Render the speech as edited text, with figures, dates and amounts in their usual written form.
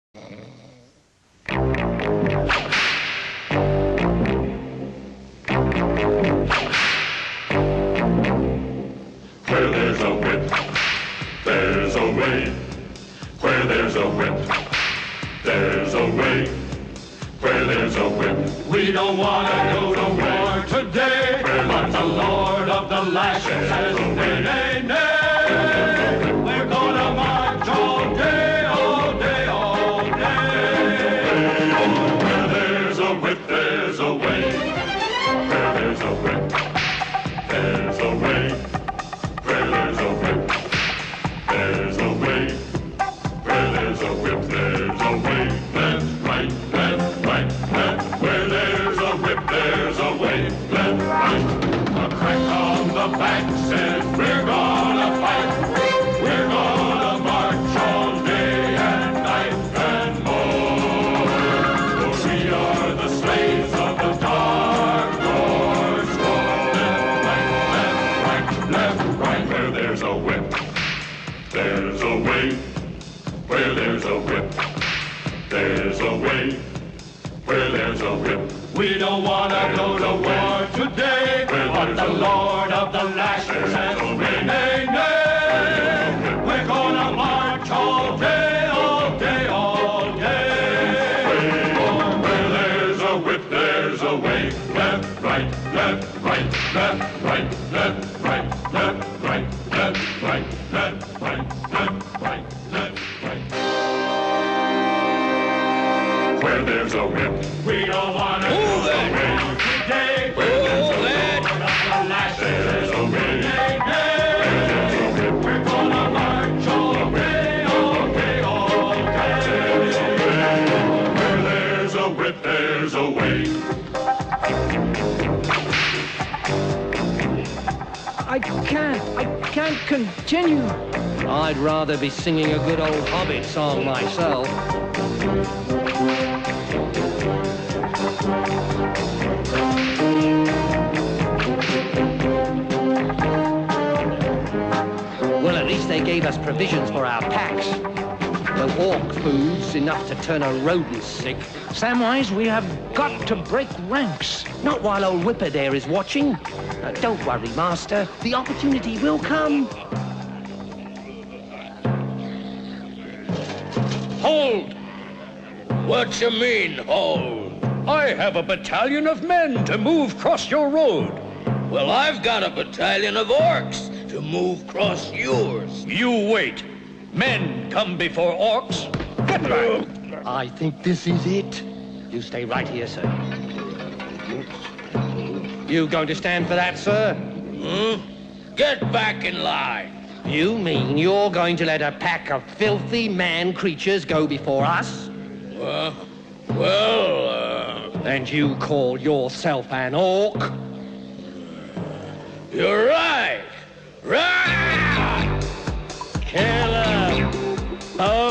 Where there's a whip, there's a way. Where there's a whip, there's a way. Where there's a whip, we don't want to go to war today. But the Lord of the Lashes says, nay, nay, nay. We're gonna march all day, all day, all day. Where there's a whip, there's a way. Where there's a whip, there's a way. Where there's a whip, there's a way. Where there's a whip, there's a way. Left, right, left, right, left. Where there's a whip, there's a way. Left, right. A crack on the back says we're gonna fight. We're gonna march all day and night and more. For we are the slaves of the dark Lord's war. Left, right, left, right. Where there's a whip, there's a way. Where there's a whip, there's a way. Where there's a whip, we don't want to go to war today. But the Lord of the Lashes says, nay, nay, nay. We're gonna march all day, all day, all day. Where there's a whip, there's a way. Left, right, left, right, left, right, left, right, left, right, left, right, left, right, left, right, left, right. Where there's a whip, we don't want to go away today. Where there's a whip, there's a way. Where there's a whip, we're gonna march all day, all day, all day. Where there's a whip, there's a way. I can't continue. I'd rather be singing a good old Hobbit song myself. Well, at least they gave us provisions for our packs. Though orc food's enough to turn a rodent sick. Samwise, we have got to break ranks. Not while old Whipper there is watching. Don't worry, Master. The opportunity will come. Hold! What you mean, hold? I have a battalion of men to move across your road. Well, I've got a battalion of orcs to move across yours. You wait. Men come before orcs. Get back! I think this is it. You stay right here, sir. You going to stand for that, sir? Get back in line. You mean you're going to let a pack of filthy man creatures go before us? And you call yourself an orc? You're right. Right! Kill 'em! Oh!